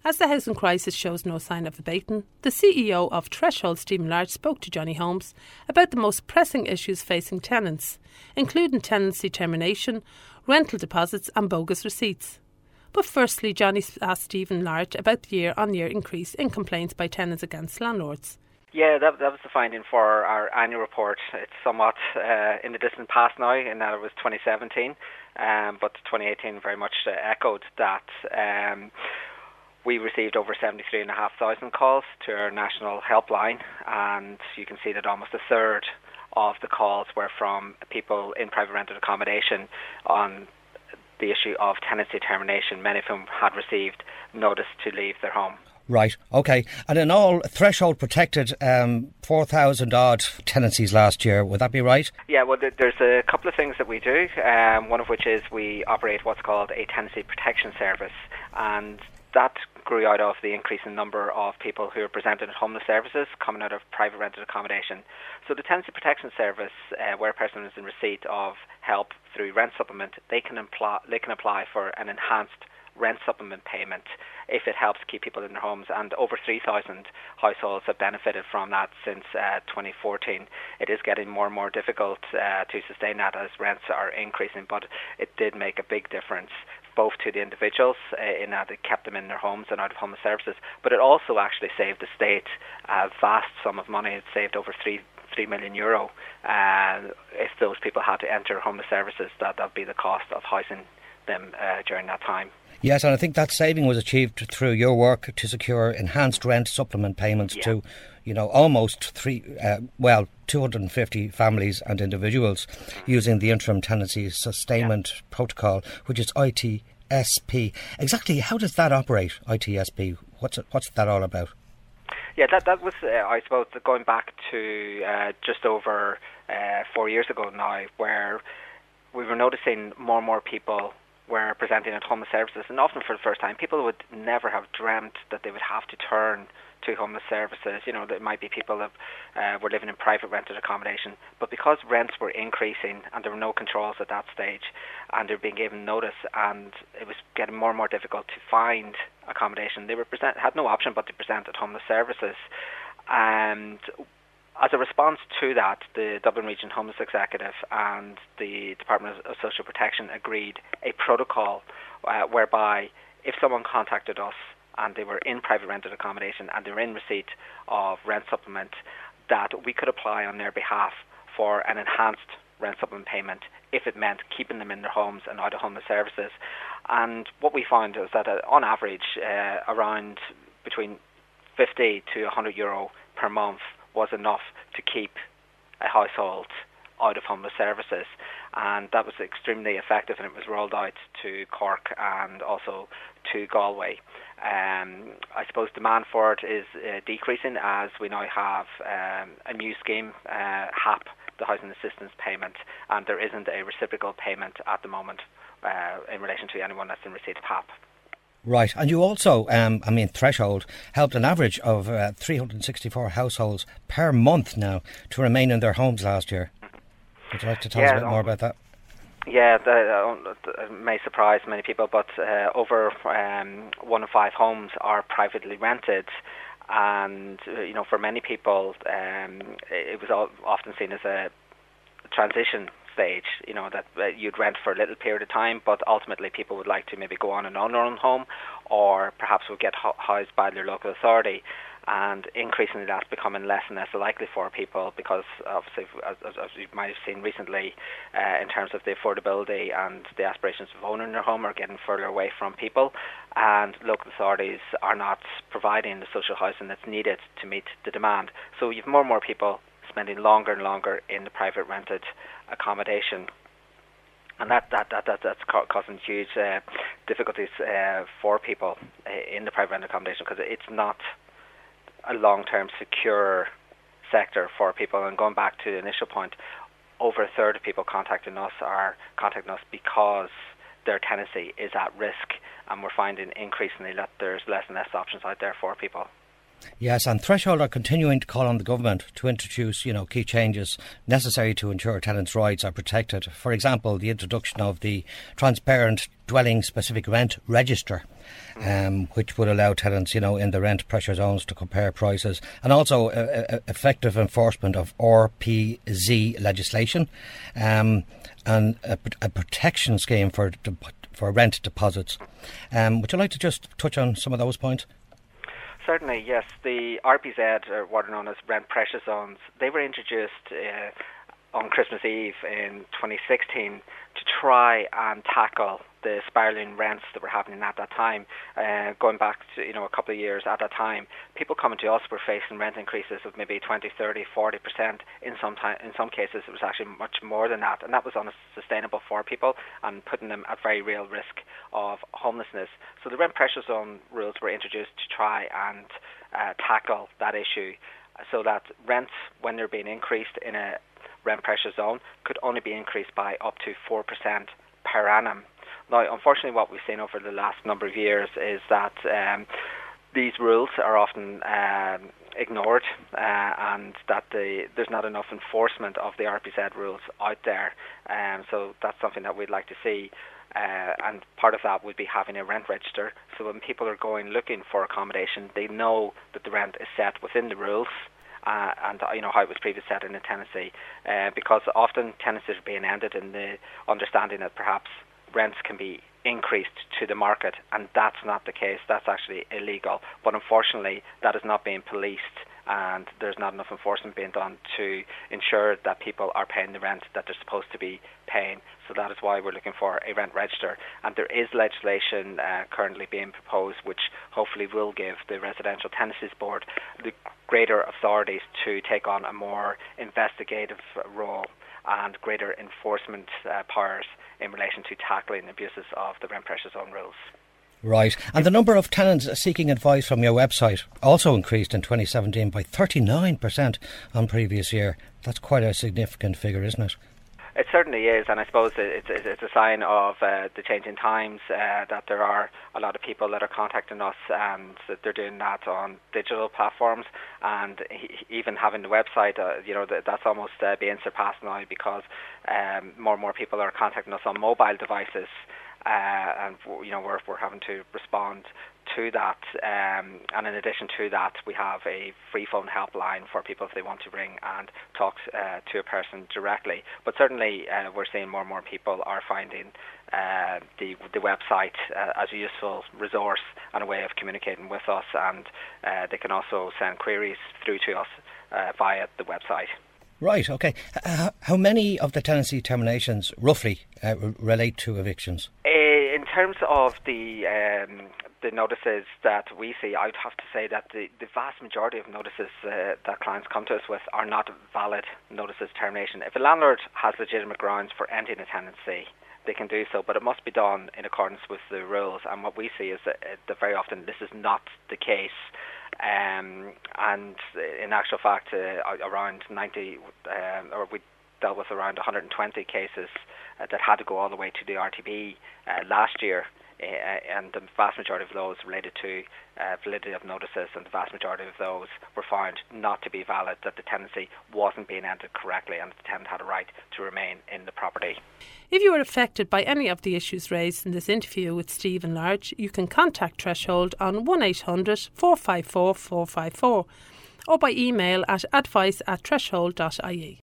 As the housing crisis shows no sign of abating, the CEO of Threshold, Stephen Large, spoke to Johnny Holmes about the most pressing issues facing tenants, including tenancy termination, rental deposits and bogus receipts. But firstly, Johnny asked Stephen Large about the year-on-year increase in complaints by tenants against landlords. Yeah, that was the finding for our annual report. It's somewhat in the distant past now, in that it was 2017, but 2018 very much echoed that. We received over 73,500 calls to our national helpline, and you can see that almost a third of the calls were from people in private rented accommodation on the issue of tenancy termination, many of whom had received notice to leave their home. Right, OK. And in all, Threshold protected 4,000 odd tenancies last year. Would that be right? Yeah, well, there's a couple of things that we do, one of which is we operate what's called a tenancy protection service, and that grew out of the increase in number of people who are presented at homeless services coming out of private rented accommodation. So the tenancy protection service, where a person is in receipt of help through rent supplement, they can apply for an enhanced rent supplement payment if it helps keep people in their homes, and over 3,000 households have benefited from that since 2014. It is getting more and more difficult to sustain that as rents are increasing, but it did make a big difference both to the individuals in that it kept them in their homes and out of homeless services, but it also actually saved the state a vast sum of money. It saved over €3 million if those people had to enter homeless services. That would be the cost of housing them during that time. Yes, and I think that saving was achieved through your work to secure enhanced rent supplement payments to, almost 250 families and individuals using the Interim Tenancy Sustainment Protocol, which is ITSP. Exactly, how does that operate, ITSP? What's that all about? Yeah, that was, I suppose, going back to just over 4 years ago now, where we were noticing more and more people were presenting at homeless services, and often for the first time. People would never have dreamt that they would have to turn to homeless services. There might be people that were living in private rented accommodation, but because rents were increasing and there were no controls at that stage, and they were being given notice, and it was getting more and more difficult to find accommodation, they had no option but to present at homeless services. And as a response to that, the Dublin Region Homeless Executive and the Department of Social Protection agreed a protocol whereby if someone contacted us and they were in private rented accommodation and they were in receipt of rent supplement, that we could apply on their behalf for an enhanced rent supplement payment if it meant keeping them in their homes and out of homeless services. And what we found is that on average around between 50 to €100 per month was enough to keep a household out of homeless services, and that was extremely effective, and it was rolled out to Cork and also to Galway. I suppose demand for it is decreasing as we now have a new scheme, HAP, the Housing Assistance Payment, and there isn't a reciprocal payment at the moment in relation to anyone that's in receipt of HAP. Right, and you also, Threshold helped an average of 364 households per month now to remain in their homes last year. Would you like to tell us a bit more about that? Yeah, it may surprise many people, but over 1 in 5 homes are privately rented, and for many people, it was often seen as a transition stage, that you'd rent for a little period of time, but ultimately people would like to maybe go on and own their own home, or perhaps would get housed by their local authority. And increasingly that's becoming less and less likely for people because obviously, as you might have seen recently, in terms of the affordability and the aspirations of owning their home are getting further away from people, and local authorities are not providing the social housing that's needed to meet the demand. So you have more and more people spending longer and longer in the private rented accommodation, and that's causing huge difficulties for people in the private rented accommodation, because it's not a long-term secure sector for people. And going back to the initial point, over a third of people contacting us because their tenancy is at risk, and we're finding increasingly that there's less and less options out there for people. Yes, and Threshold are continuing to call on the government to introduce, key changes necessary to ensure tenants' rights are protected. For example, the introduction of the transparent dwelling-specific rent register, which would allow tenants, in the rent pressure zones to compare prices, and also effective enforcement of RPZ legislation, and a protection scheme for rent deposits. Would you like to just touch on some of those points? Certainly, yes. The RPZ, or what are known as rent pressure zones, they were introduced on Christmas Eve in 2016 to try and tackle the spiralling rents that were happening at that time. Going back to a couple of years at that time, people coming to us were facing rent increases of maybe 20, 30, 40%. In some cases, it was actually much more than that, and that was unsustainable for people and putting them at very real risk of homelessness. So the rent pressure zone rules were introduced to try and tackle that issue, so that rents, when they're being increased in a rent pressure zone, could only be increased by up to 4% per annum. Now, unfortunately, what we've seen over the last number of years is that these rules are often ignored, and that there's not enough enforcement of the RPZ rules out there. So that's something that we'd like to see. And part of that would be having a rent register, so when people are going looking for accommodation, they know that the rent is set within the rules. And how it was previously set in a tenancy, because often tenancies are being ended in the understanding that perhaps rents can be increased to the market, and that's not the case. That's actually illegal. But unfortunately, that is not being policed, and there's not enough enforcement being done to ensure that people are paying the rent that they're supposed to be paying. So that is why we're looking for a rent register. And there is legislation currently being proposed, which hopefully will give the Residential Tenancies Board the greater authorities to take on a more investigative role and greater enforcement powers in relation to tackling abuses of the rent pressure zone rules. Right. And the number of tenants seeking advice from your website also increased in 2017 by 39% on previous year. That's quite a significant figure, isn't it? It certainly is, and I suppose it's a sign of the changing times, that there are a lot of people that are contacting us, and that they're doing that on digital platforms, and even having the website, that's almost being surpassed now, because more and more people are contacting us on mobile devices, and we're having to respond to that, and in addition to that, we have a free phone helpline for people if they want to ring and talk to a person directly. But certainly we're seeing more and more people are finding the website as a useful resource and a way of communicating with us, and they can also send queries through to us via the website. Right, okay. How many of the tenancy terminations roughly relate to evictions? In terms of the notices that we see, I would have to say that the vast majority of notices that clients come to us with are not valid notices of termination. If a landlord has legitimate grounds for ending a tenancy, they can do so, but it must be done in accordance with the rules. And what we see is that very often this is not the case. And in actual fact, around 90, or we dealt with around 120 cases that had to go all the way to the RTB last year, and the vast majority of those related to validity of notices, and the vast majority of those were found not to be valid, that the tenancy wasn't being ended correctly and the tenant had a right to remain in the property. If you are affected by any of the issues raised in this interview with Stephen Large, you can contact Threshold on 1800 454 454 or by email at advice@threshold.ie.